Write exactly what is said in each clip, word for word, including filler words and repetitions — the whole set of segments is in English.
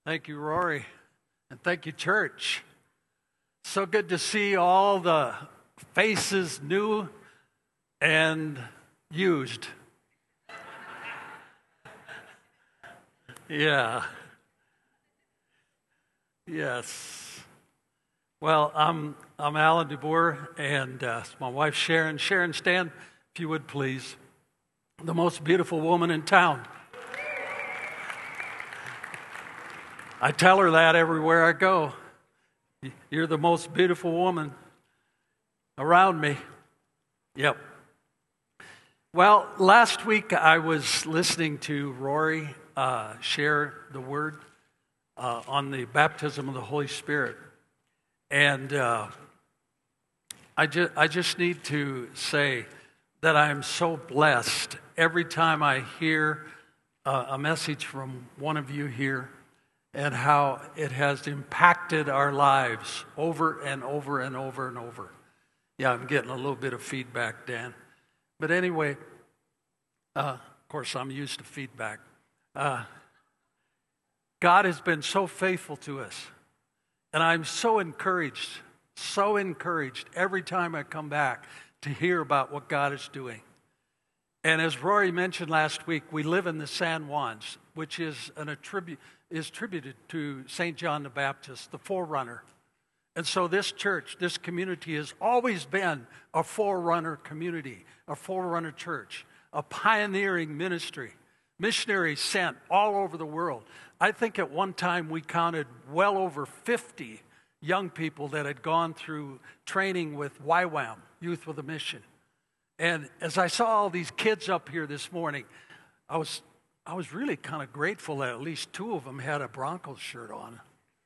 Thank you, Rory. And thank you, church. So good to see all the faces new and used. Yeah. Yes. Well, I'm I'm Alan DeBoer, and uh, my wife Sharon. Sharon, stand, if you would, please. The most beautiful woman in town. I tell her that everywhere I go. You're the most beautiful woman around me. Yep. Well, last week I was listening to Rory uh, share the word uh, on the baptism of the Holy Spirit. And uh, I, ju- I just need to say that I am so blessed every time I hear uh, a message from one of you here, and how it has impacted our lives over and over and over and over. Yeah, I'm getting a little bit of feedback, Dan. But anyway, uh, of course, I'm used to feedback. Uh, God has been so faithful to us. And I'm so encouraged, so encouraged every time I come back to hear about what God is doing. And as Rory mentioned last week, we live in the San Juans, which is an attribute is attributed to Saint John the Baptist, the forerunner. And so this church, this community has always been a forerunner community, a forerunner church, a pioneering ministry, missionaries sent all over the world. I think at one time we counted well over fifty young people that had gone through training with Y WAM, Youth with a Mission. And as I saw all these kids up here this morning, I was I was really kind of grateful that at least two of them had a Broncos shirt on.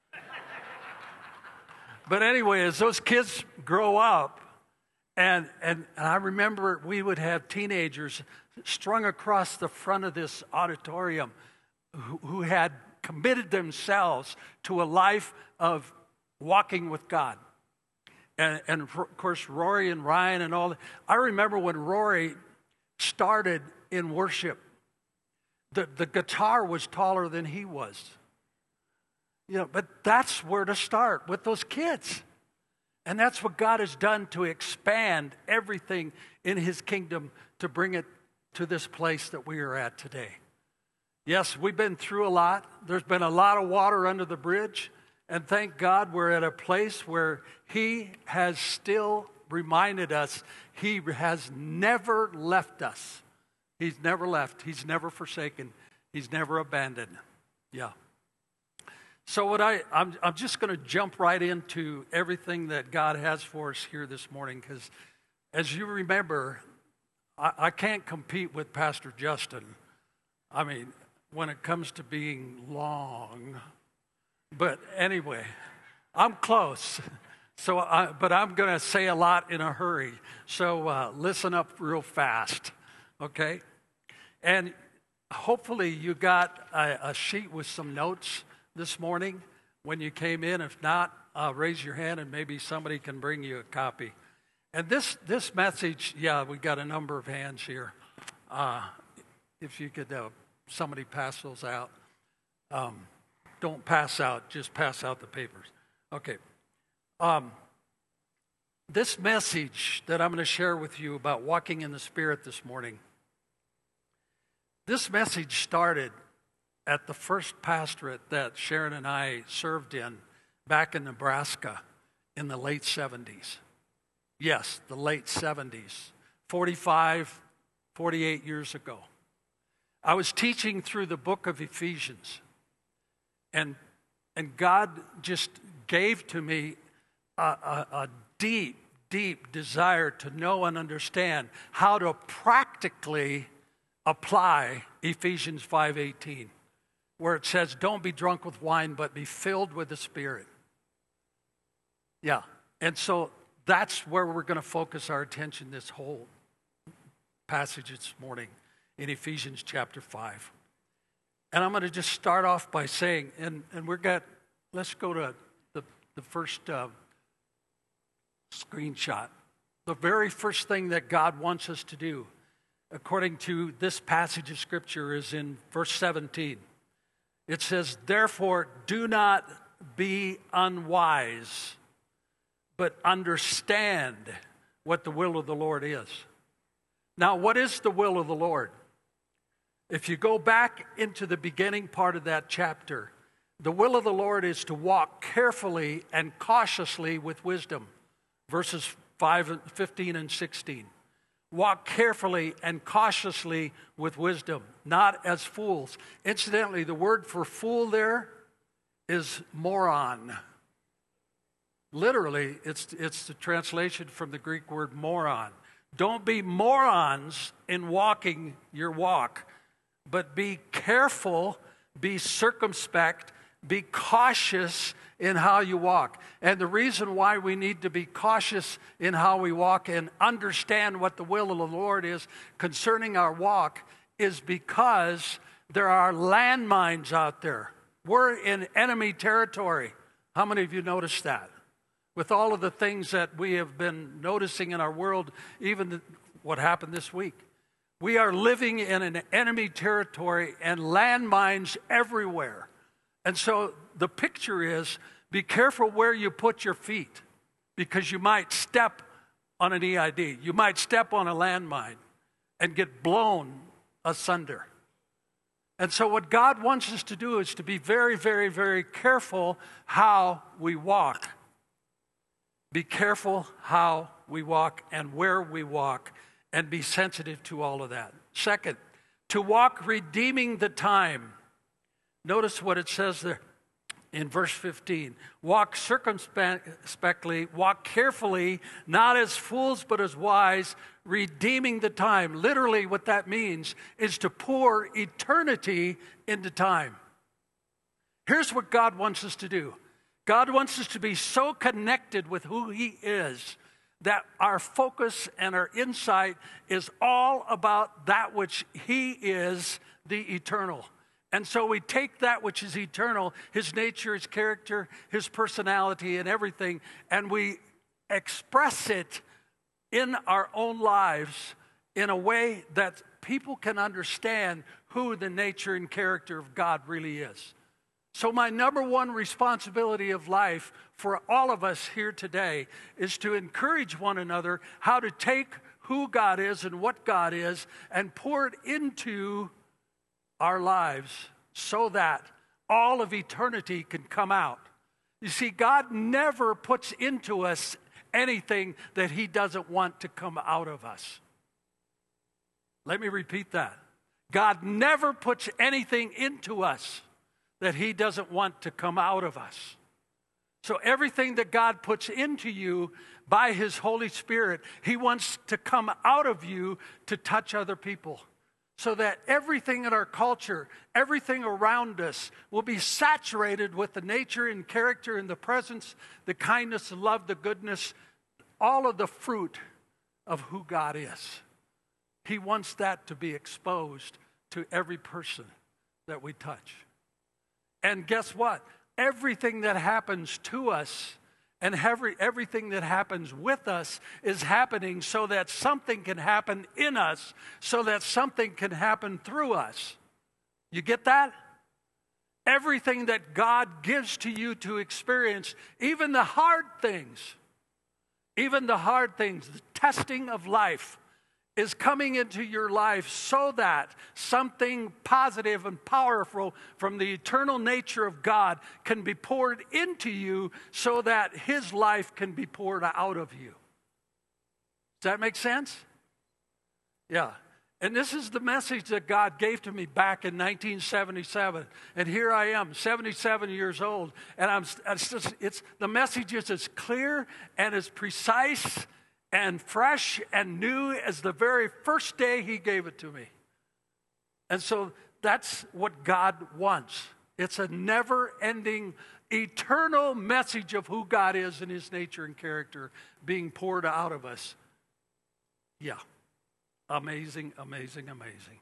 But anyway, as those kids grow up, and, and, and I remember we would have teenagers strung across the front of this auditorium who, who had committed themselves to a life of walking with God. And, and of course, Rory and Ryan and all that. I remember when Rory started in worship, the, the guitar was taller than he was. You know, but that's where to start, with those kids. And that's what God has done to expand everything in his kingdom to bring it to this place that we are at today. Yes, we've been through a lot. There's been a lot of water under the bridge. And thank God we're at a place where he has still reminded us he has never left us. He's never left. He's never forsaken. He's never abandoned. Yeah. So what I, I'm, I'm just going to jump right into everything that God has for us here this morning, because as you remember, I, I can't compete with Pastor Justin. I mean, when it comes to being long. But anyway, I'm close. So, I, but I'm going to say a lot in a hurry. So uh, listen up real fast, okay? And hopefully you got a, a sheet with some notes this morning when you came in. If not, uh, raise your hand and maybe somebody can bring you a copy. And this this message, yeah, we got a number of hands here. Uh, if you could, uh, somebody pass those out. Um, don't pass out, just pass out the papers. Okay. Um, this message that I'm going to share with you about walking in the Spirit this morning, this message started at the first pastorate that Sharon and I served in back in Nebraska in the late seventies. Yes, the late seventies, forty-five, forty-eight years ago. I was teaching through the book of Ephesians, and, and God just gave to me a, a, a deep, deep desire to know and understand how to practically apply Ephesians five eighteen, where it says, don't be drunk with wine, but be filled with the Spirit. Yeah, and so that's where we're going to focus our attention this whole passage this morning in Ephesians chapter five. And I'm going to just start off by saying, and, and we're got, let's go to the, the first uh, screenshot. The very first thing that God wants us to do, according to this passage of Scripture, is in verse seventeen. It says, therefore, do not be unwise, but understand what the will of the Lord is. Now, what is the will of the Lord? If you go back into the beginning part of that chapter, the will of the Lord is to walk carefully and cautiously with wisdom. Verses five, fifteen and sixteen. Walk carefully and cautiously with wisdom, not as fools. Incidentally, the word for fool there is moron. Literally, it's, it's the translation from the Greek word moron. Don't be morons in walking your walk, but be careful, be circumspect, be cautious in how you walk. And the reason why we need to be cautious in how we walk and understand what the will of the Lord is concerning our walk is because there are landmines out there. We're in enemy territory. How many of you noticed that? With all of the things that we have been noticing in our world, even what happened this week. We are living in an enemy territory and landmines everywhere. And so the picture is, be careful where you put your feet, because you might step on an E I D. You might step on a landmine and get blown asunder. And so what God wants us to do is to be very, very, very careful how we walk. Be careful how we walk and where we walk, and be sensitive to all of that. Second, to walk redeeming the time. Notice what it says there in verse fifteen. Walk circumspectly, walk carefully, not as fools but as wise, redeeming the time. Literally what that means is to pour eternity into time. Here's what God wants us to do. God wants us to be so connected with who He is that our focus and our insight is all about that which He is, the eternal. And so we take that which is eternal, His nature, His character, His personality, and everything, and we express it in our own lives in a way that people can understand who the nature and character of God really is. So my number one responsibility of life for all of us here today is to encourage one another how to take who God is and what God is and pour it into our lives so that all of eternity can come out. You see, God never puts into us anything that He doesn't want to come out of us. Let me repeat that. God never puts anything into us that He doesn't want to come out of us. So everything that God puts into you by His Holy Spirit, He wants to come out of you to touch other people. So that everything in our culture, everything around us will be saturated with the nature and character and the presence, the kindness, the love, the goodness, all of the fruit of who God is. He wants that to be exposed to every person that we touch. And guess what? Everything that happens to us and every, everything that happens with us is happening so that something can happen in us, so that something can happen through us. You get that? Everything that God gives to you to experience, even the hard things, even the hard things, the testing of life, is coming into your life so that something positive and powerful from the eternal nature of God can be poured into you so that His life can be poured out of you. Does that make sense? Yeah. And this is the message that God gave to me back in nineteen seventy-seven. And here I am, seventy-seven years old. And I'm, it's, just, it's the message is as clear and as precise and fresh and new as the very first day He gave it to me. And so that's what God wants. It's a never-ending, eternal message of who God is and His nature and character being poured out of us. Yeah. Amazing, amazing, amazing.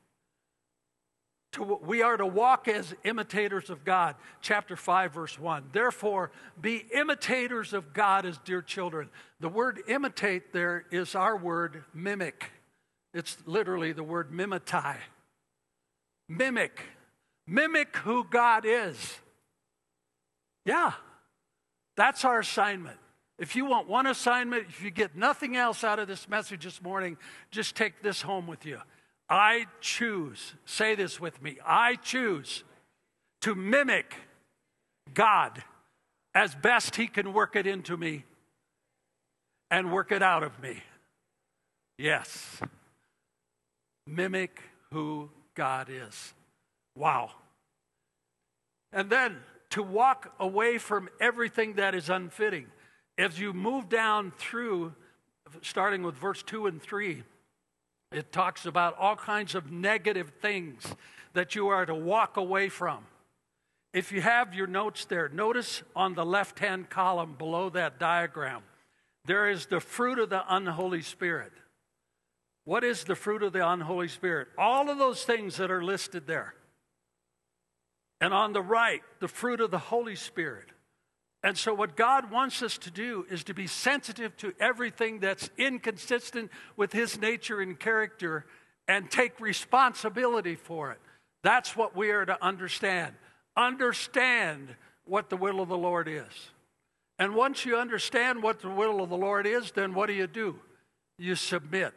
To, we are to walk as imitators of God. Chapter five, verse one. Therefore, be imitators of God as dear children. The word imitate there is our word mimic. It's literally the word mimetai. Mimic. Mimic who God is. Yeah, that's our assignment. If you want one assignment, if you get nothing else out of this message this morning, just take this home with you. I choose, say this with me, I choose to mimic God as best he can work it into me and work it out of me. Yes. Mimic who God is. Wow. And then to walk away from everything that is unfitting. As you move down through, starting with verse two and three, it talks about all kinds of negative things that you are to walk away from. If you have your notes there, notice on the left-hand column below that diagram, there is the fruit of the unholy spirit. What is the fruit of the unholy spirit? All of those things that are listed there. And on the right, the fruit of the Holy Spirit. And so what God wants us to do is to be sensitive to everything that's inconsistent with his nature and character and take responsibility for it. That's what we are to understand. Understand what the will of the Lord is. And once you understand what the will of the Lord is, then what do you do? You submit.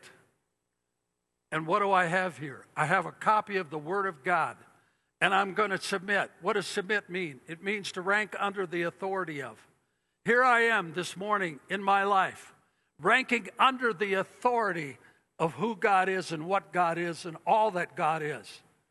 And what do I have here? I have a copy of the Word of God. And I'm going to submit. What does submit mean? It means to rank under the authority of. Here I am this morning in my life, ranking under the authority of who God is and what God is and all that God is.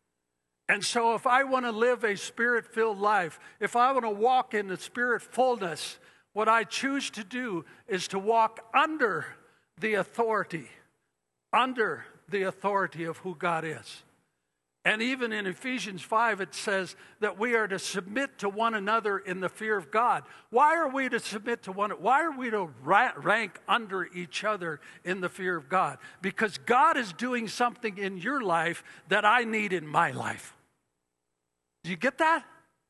And so if I want to live a Spirit-filled life, if I want to walk in the Spirit fullness, what I choose to do is to walk under the authority, under the authority of who God is. And even in Ephesians five, it says that we are to submit to one another in the fear of God. Why are we to submit to one? Why are we to rank under each other in the fear of God? Because God is doing something in your life that I need in my life. Do you get that?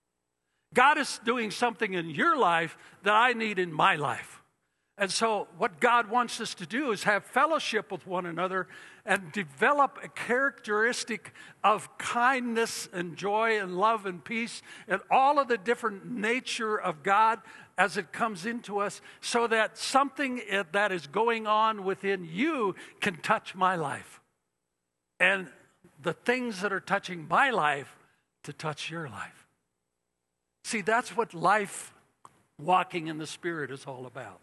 God is doing something in your life that I need in my life. And so what God wants us to do is have fellowship with one another and develop a characteristic of kindness and joy and love and peace and all of the different nature of God as it comes into us, so that something that is going on within you can touch my life. And the things that are touching my life to touch your life. See, that's what life walking in the Spirit is all about.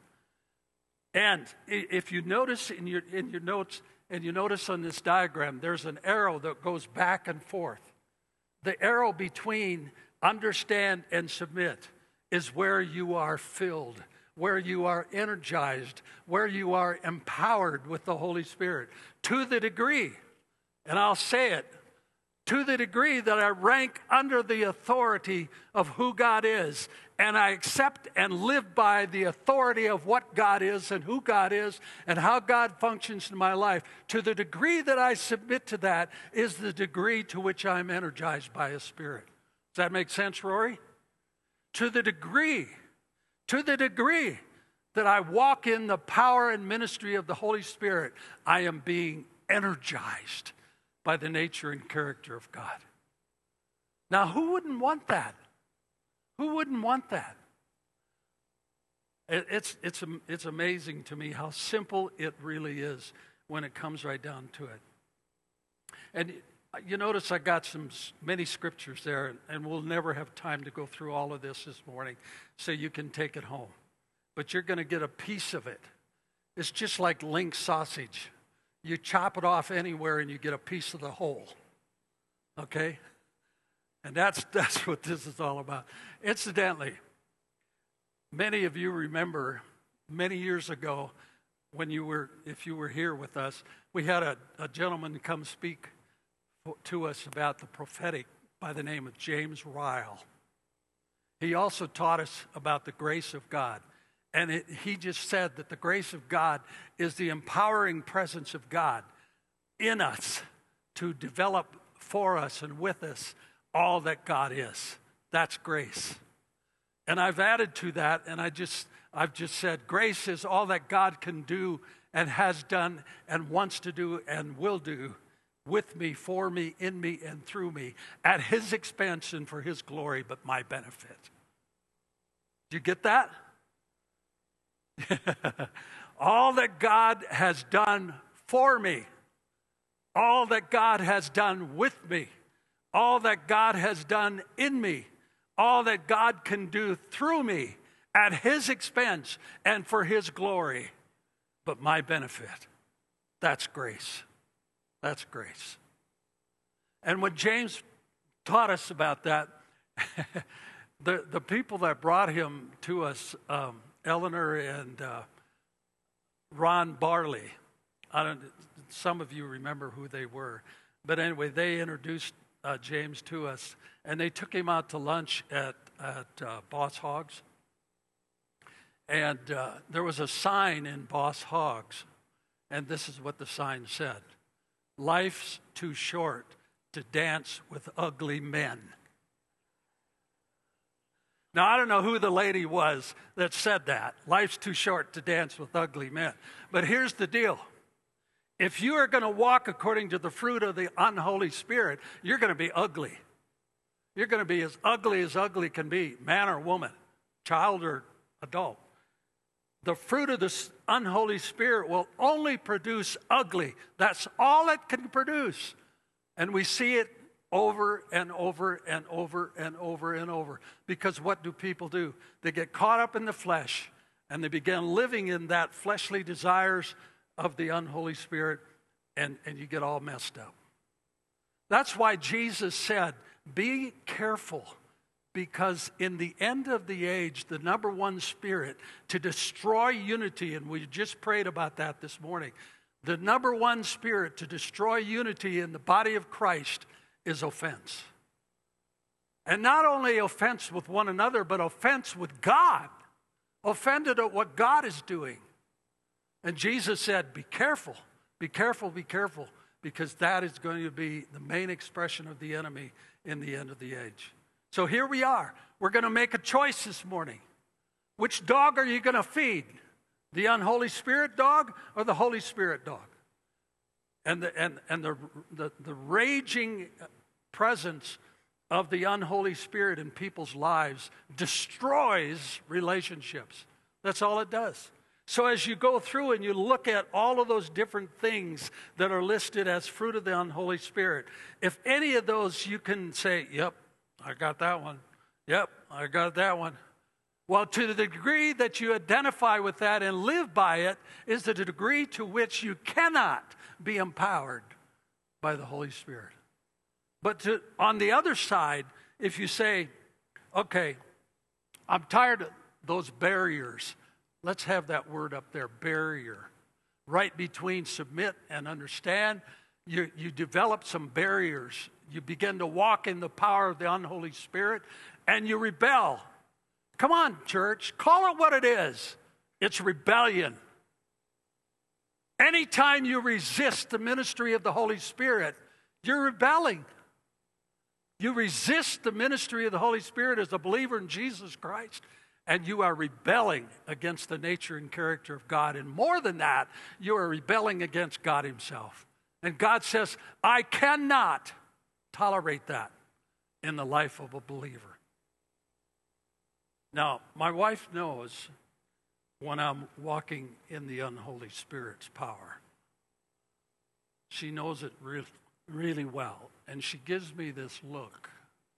And if you notice in your in your notes, and you notice on this diagram, there's an arrow that goes back and forth. The arrow between understand and submit is where you are filled, where you are energized, where you are empowered with the Holy Spirit. To the degree, and I'll say it, to the degree that I rank under the authority of who God is, and I accept and live by the authority of what God is and who God is and how God functions in my life, to the degree that I submit to that is the degree to which I'm energized by His Spirit. Does that make sense, Rory? To the degree, to the degree that I walk in the power and ministry of the Holy Spirit, I am being energized by the nature and character of God. Now, who wouldn't want that? Who wouldn't want that? It, it's, it's, it's amazing to me how simple it really is when it comes right down to it. And you notice I got some many scriptures there, and, and we'll never have time to go through all of this this morning, so you can take it home. But you're going to get a piece of it. It's just like link sausage. You chop it off anywhere and you get a piece of the whole. Okay? And that's that's what this is all about. Incidentally, many of you remember many years ago when you were, if you were here with us, we had a, a gentleman come speak to us about the prophetic by the name of James Ryle. He also taught us about the grace of God. And it, he just said that the grace of God is the empowering presence of God in us to develop for us and with us all that God is. That's grace. And I've added to that, and I just, I've just said grace is all that God can do and has done and wants to do and will do with me, for me, in me, and through me, at his expense and for his glory, but my benefit. Do you get that? All that God has done for me, all that God has done with me, all that God has done in me, all that God can do through me at his expense and for his glory, but my benefit. That's grace. That's grace. And when James taught us about that, the, the people that brought him to us, um, Eleanor and uh, Ron Barley, I don't, some of you remember who they were, but anyway, they introduced uh, James to us, and they took him out to lunch at, at uh, Boss Hogs. And uh, there was a sign in Boss Hogs, and this is what the sign said: "Life's too short to dance with ugly men." Now, I don't know who the lady was that said that. Life's too short to dance with ugly men. But here's the deal. If you are going to walk according to the fruit of the unholy spirit, you're going to be ugly. You're going to be as ugly as ugly can be, man or woman, child or adult. The fruit of the unholy spirit will only produce ugly. That's all it can produce. And we see it over and over and over and over and over. Because what do people do? They get caught up in the flesh, and they begin living in that fleshly desires of the unholy spirit, and, and you get all messed up. That's why Jesus said, be careful, because in the end of the age, the number one spirit to destroy unity, and we just prayed about that this morning, the number one spirit to destroy unity in the body of Christ is offense. And not only offense with one another, but offense with God. Offended at what God is doing. And Jesus said, be careful, be careful, be careful, because that is going to be the main expression of the enemy in the end of the age. So here we are. We're going to make a choice this morning. Which dog are you going to feed? The unholy spirit dog or the Holy Spirit dog? And the, and, and the, the, the raging presence of the unholy spirit in people's lives destroys relationships. That's all it does. So as you go through and you look at all of those different things that are listed as fruit of the unholy spirit, if any of those you can say, yep, I got that one. Yep, I got that one. Well, to the degree that you identify with that and live by it is the degree to which you cannot be empowered by the Holy Spirit. But to, on the other side, if you say, okay, I'm tired of those barriers. Let's have that word up there, barrier. Right between submit and understand, you, you develop some barriers. You begin to walk in the power of the unholy spirit, and you rebel. Come on, church, call it what it is. It's rebellion. Anytime you resist the ministry of the Holy Spirit, you're rebelling. You resist the ministry of the Holy Spirit as a believer in Jesus Christ, and you are rebelling against the nature and character of God. And more than that, you are rebelling against God himself. And God says, I cannot tolerate that in the life of a believer. Now, my wife knows when I'm walking in the unholy spirit's power. She knows it really, really well. And she gives me this look.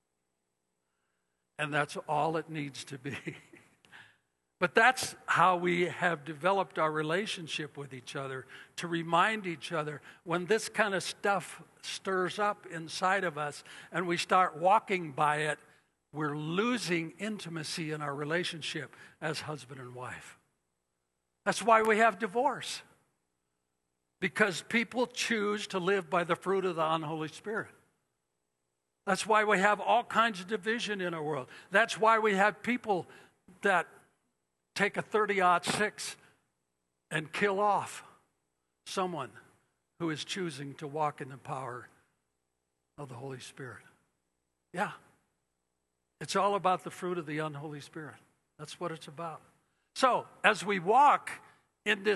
And that's all it needs to be. But that's how we have developed our relationship with each other, to remind each other when this kind of stuff stirs up inside of us and we start walking by it, we're losing intimacy in our relationship as husband and wife. That's why we have divorce. Because people choose to live by the fruit of the unholy spirit. That's why we have all kinds of division in our world. That's why we have people that take a thirty aught six and kill off someone who is choosing to walk in the power of the Holy Spirit. Yeah. It's all about the fruit of the unholy spirit. That's what it's about. So, as we walk in this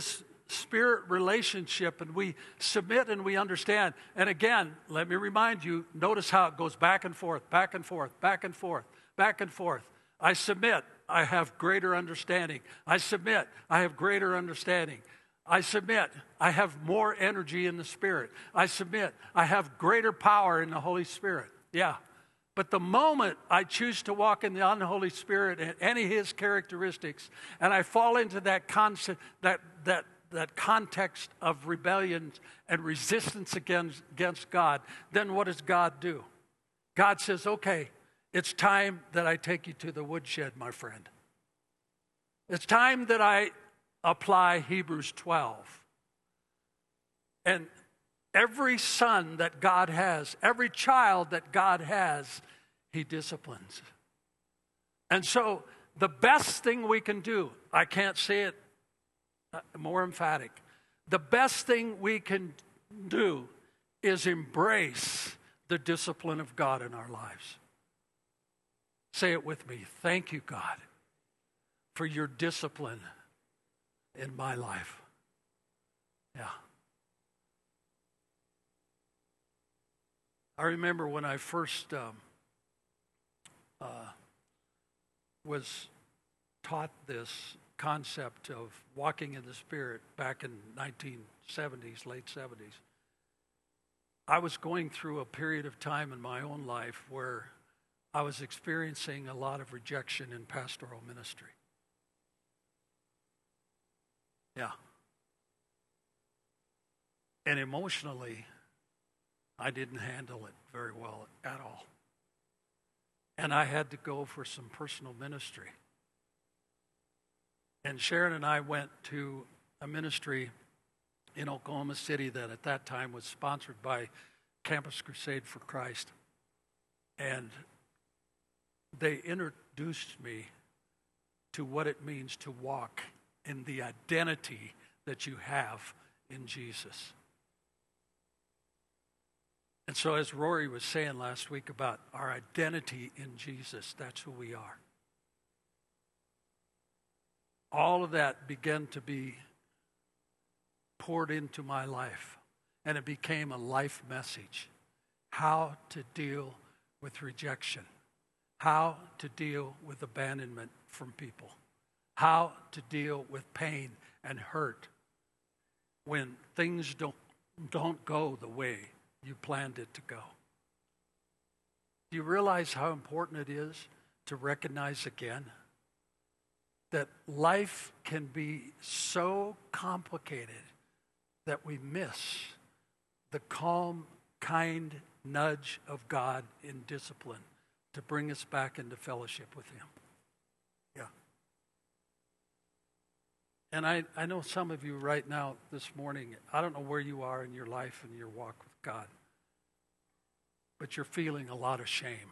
spirit relationship, and we submit and we understand. And again, let me remind you, notice how it goes back and forth, back and forth, back and forth, back and forth. I submit, I have greater understanding. I submit, I have greater understanding. I submit, I have more energy in the Spirit. I submit, I have greater power in the Holy Spirit. Yeah. But the moment I choose to walk in the unholy Spirit and any of His characteristics, and I fall into that concept, that that that context of rebellion and resistance against, against God, then what does God do? God says, okay, it's time that I take you to the woodshed, my friend. It's time that I apply Hebrews twelve. And every son that God has, every child that God has, He disciplines. And so the best thing we can do, I can't say it more emphatic, the best thing we can do is embrace the discipline of God in our lives. Say it with me. Thank you, God, for your discipline in my life. Yeah. I remember when I first um, uh, was taught this concept of walking in the Spirit back in nineteen seventies, late seventies. I was going through a period of time in my own life where I was experiencing a lot of rejection in pastoral ministry. Yeah. And emotionally, I didn't handle it very well at all. And I had to go for some personal ministry. And Sharon and I went to a ministry in Oklahoma City that at that time was sponsored by Campus Crusade for Christ. And they introduced me to what it means to walk in the identity that you have in Jesus. And so as Rory was saying last week about our identity in Jesus, that's who we are. All of that began to be poured into my life, and it became a life message. How to deal with rejection. How to deal with abandonment from people. How to deal with pain and hurt when things don't, don't go the way you planned it to go. Do you realize how important it is to recognize again that life can be so complicated that we miss the calm, kind nudge of God in discipline to bring us back into fellowship with Him? Yeah. And I, I know some of you right now this morning, I don't know where you are in your life and your walk with God, but you're feeling a lot of shame.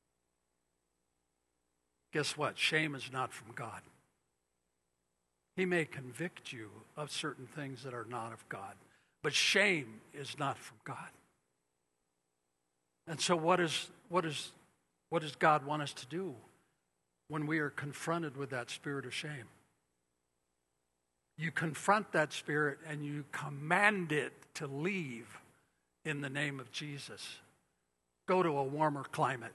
Guess what? Shame is not from God. He may convict you of certain things that are not of God, but shame is not from God. And so what is what is what does God want us to do when we are confronted with that spirit of shame? You confront that spirit and you command it to leave in the name of Jesus. Go to a warmer climate.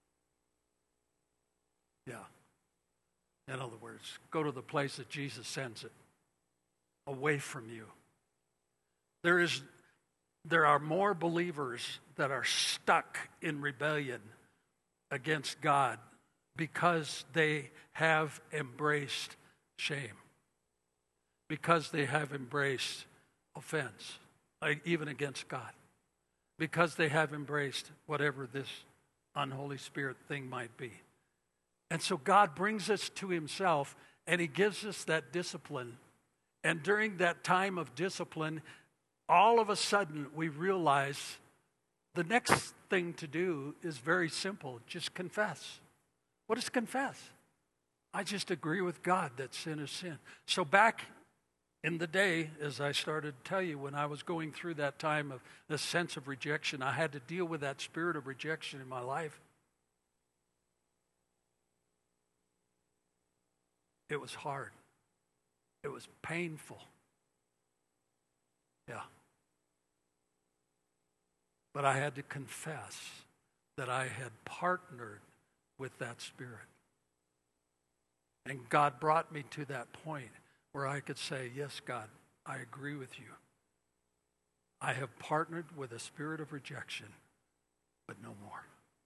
Yeah. In other words, go to the place that Jesus sends it, away from you. There is, there are more believers that are stuck in rebellion against God because they have embraced shame, because they have embraced offense, like even against God, because they have embraced whatever this unholy spirit thing might be. And so God brings us to Himself, and He gives us that discipline. And during that time of discipline, all of a sudden we realize the next thing to do is very simple. Just confess. What is confess? I just agree with God that sin is sin. So back in the day, as I started to tell you, when I was going through that time of the sense of rejection, I had to deal with that spirit of rejection in my life. It was hard. It was painful. Yeah. But I had to confess that I had partnered with that spirit. And God brought me to that point where I could say, yes, God, I agree with you. I have partnered with a spirit of rejection, but no more.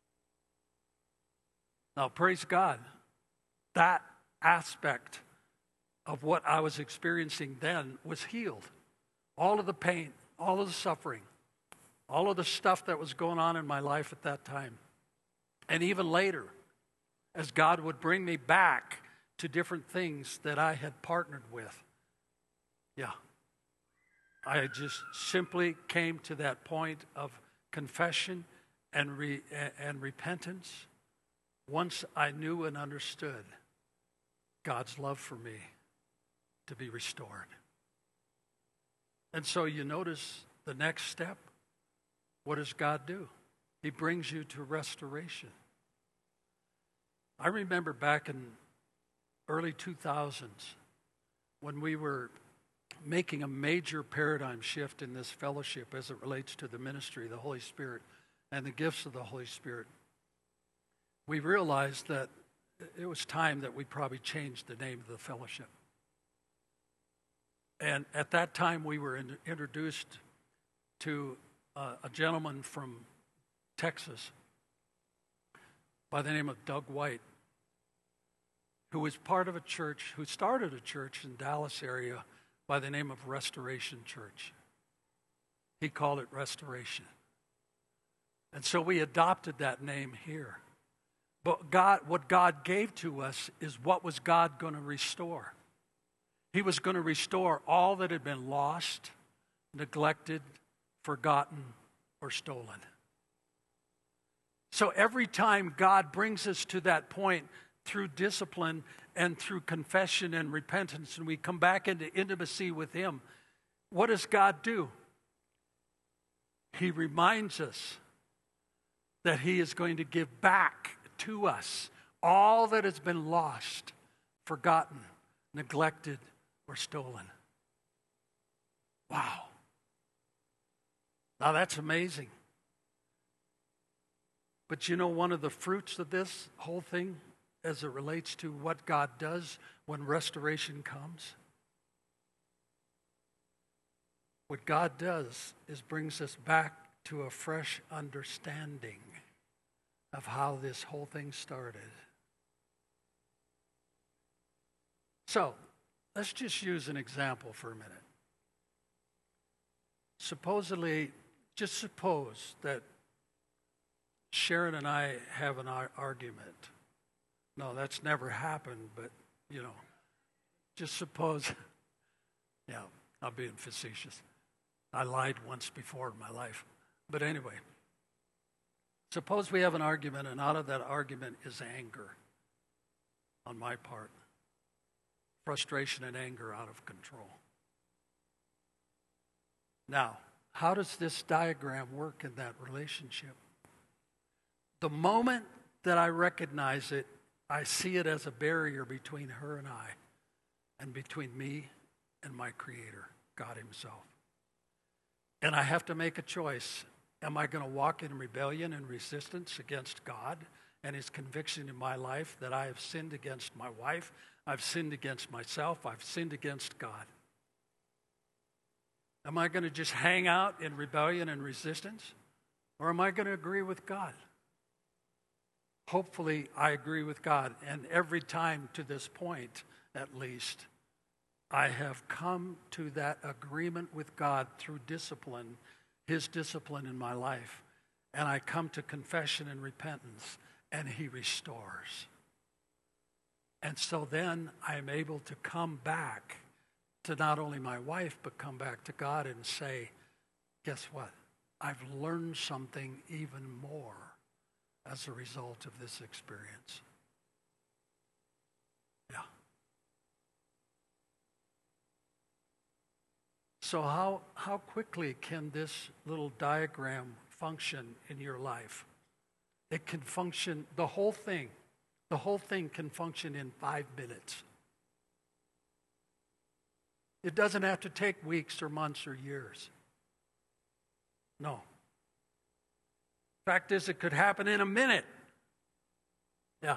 Now, praise God, that aspect of what I was experiencing then was healed. All of the pain, all of the suffering, all of the stuff that was going on in my life at that time. And even later, as God would bring me back to different things that I had partnered with. Yeah. I just simply came to that point of confession and re, and repentance once I knew and understood God's love for me to be restored. And so you notice the next step. What does God do? He brings you to restoration. I remember back in early two thousands when we were making a major paradigm shift in this fellowship as it relates to the ministry of the Holy Spirit and the gifts of the Holy Spirit. We realized that it was time that we probably changed the name of the fellowship. And at that time, we were in, introduced to uh, a gentleman from Texas by the name of Doug White, who was part of a church, who started a church in Dallas area by the name of Restoration Church. He called it Restoration. And so we adopted that name here. But God, what God gave to us is what was God going to restore? He was going to restore all that had been lost, neglected, forgotten, or stolen. So every time God brings us to that point through discipline and through confession and repentance, and we come back into intimacy with Him, what does God do? He reminds us that He is going to give back to us all that has been lost, forgotten, neglected, or stolen. Wow. Now that's amazing. But you know, one of the fruits of this whole thing as it relates to what God does when restoration comes? What God does is brings us back to a fresh understanding of how this whole thing started. So, let's just use an example for a minute. Supposedly, just suppose that Sharon and I have an ar- argument. No, that's never happened, but, you know, just suppose, yeah, I'm being facetious. I lied once before in my life. But anyway, suppose we have an argument, and out of that argument is anger on my part. Frustration and anger out of control. Now, how does this diagram work in that relationship? The moment that I recognize it, I see it as a barrier between her and I, and between me and my Creator, God Himself. And I have to make a choice. Am I going to walk in rebellion and resistance against God and His conviction in my life that I have sinned against my wife, I've sinned against myself, I've sinned against God? Am I going to just hang out in rebellion and resistance? Or am I going to agree with God? Hopefully, I agree with God. And every time to this point, at least, I have come to that agreement with God through discipline, His discipline in my life. And I come to confession and repentance, and He restores. And so then I'm able to come back to not only my wife, but come back to God and say, guess what? I've learned something even more as a result of this experience. Yeah. So how, how quickly can this little diagram function in your life? It can function, the whole thing, the whole thing can function in five minutes. It doesn't have to take weeks or months or years. No. Fact is, it could happen in a minute. Yeah.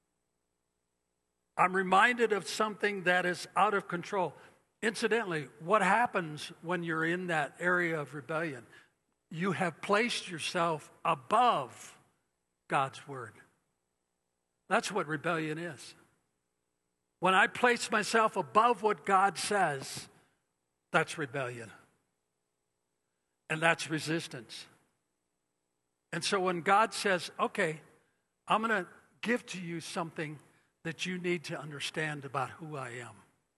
I'm reminded of something that is out of control. Incidentally, what happens when you're in that area of rebellion? You have placed yourself above God's word. That's what rebellion is. When I place myself above what God says, that's rebellion. And that's resistance. And so when God says, okay, I'm going to give to you something that you need to understand about who I am.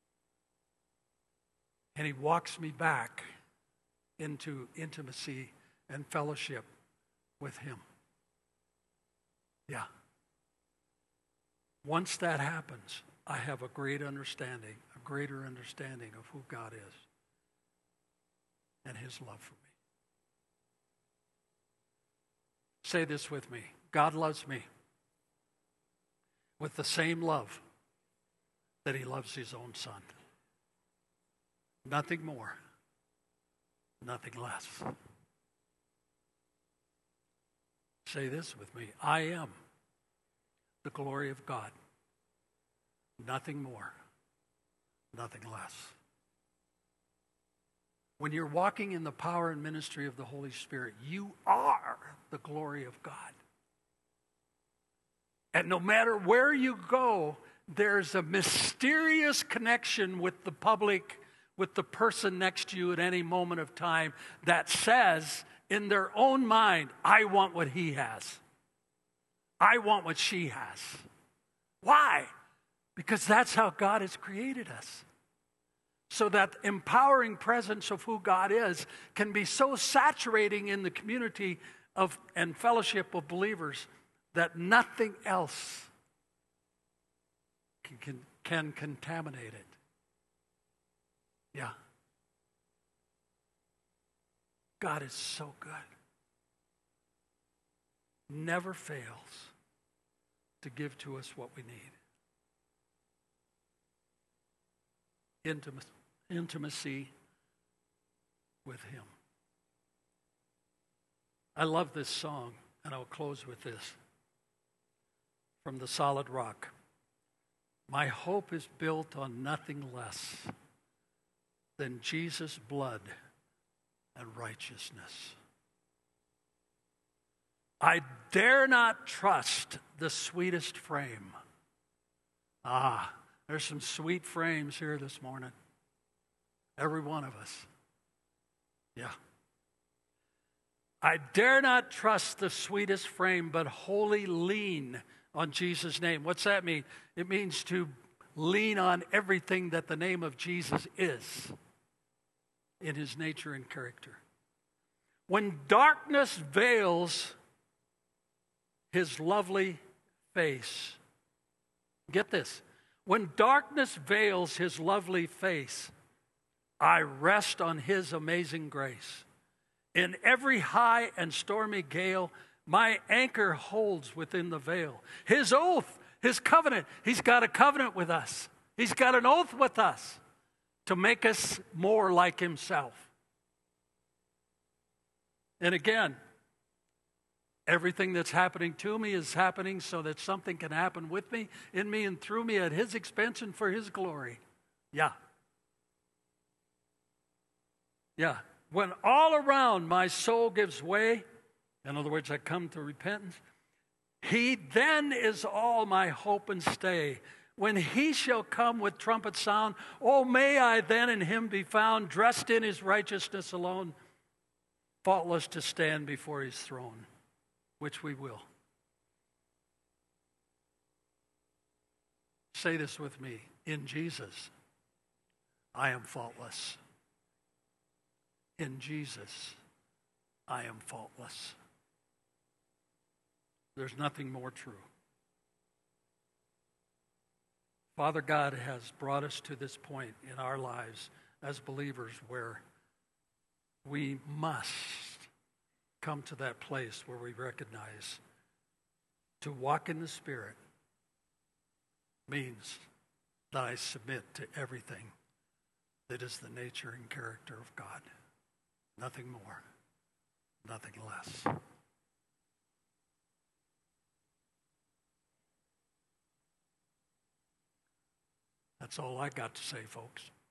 And he walks me back into intimacy and fellowship with him. Yeah. Once that happens, I have a great understanding, a greater understanding of who God is and his love for me. Say this with me. God loves me with the same love that he loves his own son. Nothing more, nothing less. Say this with me. I am the glory of God. Nothing more, nothing less. When you're walking in the power and ministry of the Holy Spirit, you are the glory of God. And no matter where you go, there's a mysterious connection with the public, with the person next to you at any moment of time that says in their own mind, I want what he has. I want what she has. Why? Because that's how God has created us. So that empowering presence of who God is can be so saturating in the community of and fellowship of believers that nothing else can, can, can contaminate it. Yeah. God is so good. Never fails to give to us what we need. Intimacy, intimacy with him. I love this song, and I'll close with this. From the Solid Rock. My hope is built on nothing less than Jesus' blood and righteousness. I dare not trust the sweetest frame. Ah, there's some sweet frames here this morning. Every one of us. Yeah. I dare not trust the sweetest frame, but wholly lean on Jesus' name. What's that mean? It means to lean on everything that the name of Jesus is in his nature and character. When darkness veils his lovely face, get this, when darkness veils his lovely face, I rest on his amazing grace. In every high and stormy gale, my anchor holds within the veil. His oath, his covenant, he's got a covenant with us. He's got an oath with us to make us more like himself. And again, everything that's happening to me is happening so that something can happen with me, in me, and through me at his expense and for his glory. Yeah. Yeah. When all around my soul gives way, in other words, I come to repentance, he then is all my hope and stay. When he shall come with trumpet sound, oh, may I then in him be found, dressed in his righteousness alone, faultless to stand before his throne, which we will. Say this with me. In Jesus, I am faultless. In Jesus, I am faultless. There's nothing more true. Father God has brought us to this point in our lives as believers where we must come to that place where we recognize to walk in the Spirit means that I submit to everything It is the nature and character of God. Nothing more, nothing less. That's all I got to say, folks.